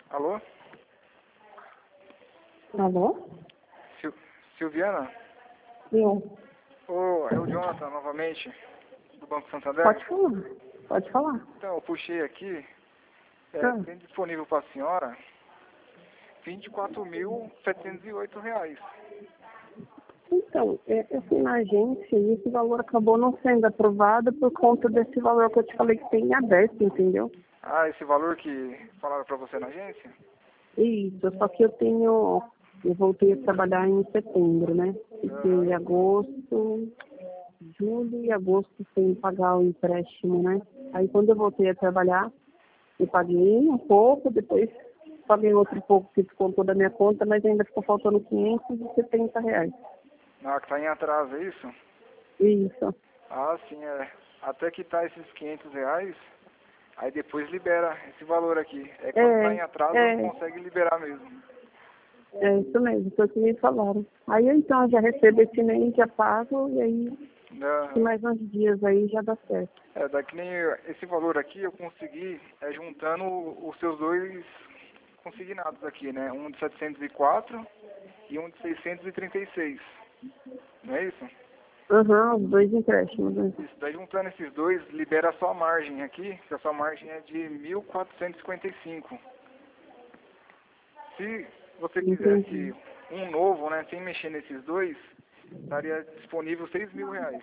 Alô? Alô? Sil Silviana? Eu. É o Jonathan, novamente, do Banco Santander. Pode falar. Pode falar. Então, eu puxei aqui, Ah. tem disponível para a senhora R$ 24.708. Então, eu fui na agência e esse valor acabou não sendo aprovado por conta desse valor que eu te falei que tem em aberto, entendeu? Ah, esse valor que falaram para você na agência? Isso, só que eu voltei a trabalhar em setembro, né? Fiquei agosto, julho e agosto sem pagar o empréstimo, né? Aí quando eu voltei a trabalhar, eu paguei um pouco, depois paguei outro pouco que descontou da minha conta, mas ainda ficou faltando R$ 570. Ah, que está em atraso, é isso? Isso. Ah, sim, até que tá esses R$ 500, aí depois libera esse valor aqui. Quando está em atraso, não consegue liberar mesmo. É isso mesmo, foi o que me falaram. Aí eu então já recebo esse mês, já pago, e aí em mais uns dias aí já dá certo. Daqui nem esse valor aqui eu consegui juntando os seus dois consignados aqui, né? Um de 704 e um de 636. Não é isso? Os dois empréstimos, né? Isso, daí juntando esses dois, libera só a margem aqui, que a sua margem é de 1.455. Se você quisesse um novo, né, sem mexer nesses dois, estaria disponível R$ 6.000.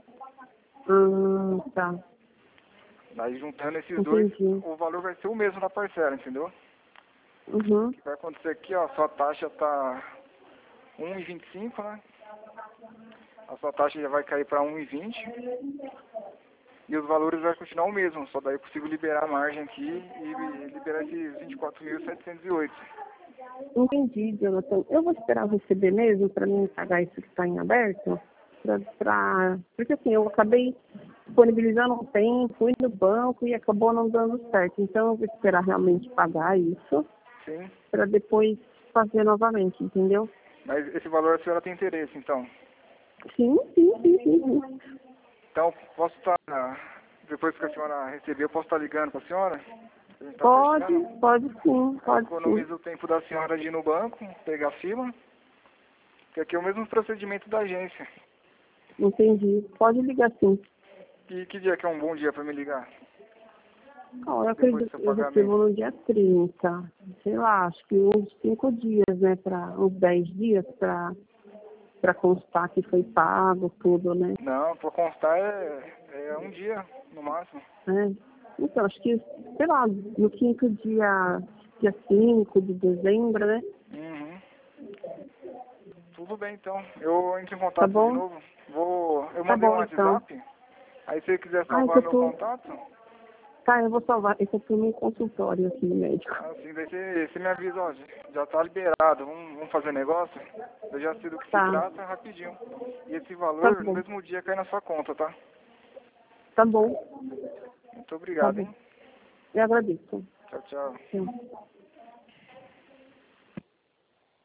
Tá. Daí juntando esses dois, o valor vai ser o mesmo da parcela, entendeu? O que vai acontecer aqui, ó, a sua taxa tá 1,25, né? A sua taxa já vai cair para 1,20 e os valores vai continuar o mesmo, só daí eu consigo liberar a margem aqui e liberar esses 24.708. Entendi, Jonathan. Eu vou esperar receber mesmo para mim pagar isso que está em aberto? Porque assim, eu acabei disponibilizando um tempo, fui no banco e acabou não dando certo. Então eu vou esperar realmente pagar isso para depois fazer novamente, entendeu? Mas esse valor a senhora tem interesse, então? Sim. Então, posso estar, depois que a senhora receber, eu posso estar ligando para a senhora? Pode sim. Economiza o tempo da senhora de ir no banco, pegar a fila, que aqui é o mesmo procedimento da agência. Entendi. Pode ligar sim. E que dia que é um bom dia para me ligar? Eu acredito que eu recebo no dia 30. Sei lá, acho que uns 5 dias, né? Uns 10 dias para constar que foi pago, tudo, né? Não, para constar é um dia, no máximo. Então, acho que, sei lá, no quinto dia 5 de dezembro, né? Tudo bem, então. Eu entro em contato de novo. Eu mandei um WhatsApp. Então. Aí se você quiser salvar meu contato... Tá, eu vou salvar. Esse aqui é o meu consultório aqui no médico. Assim, daí você me avisa, ó, já tá liberado, vamos fazer negócio? Eu já sei do que se trata, rapidinho. E esse valor, no mesmo dia, cai na sua conta, tá? Tá bom. Muito obrigado, hein? Eu agradeço. Tchau, tchau. Tchau.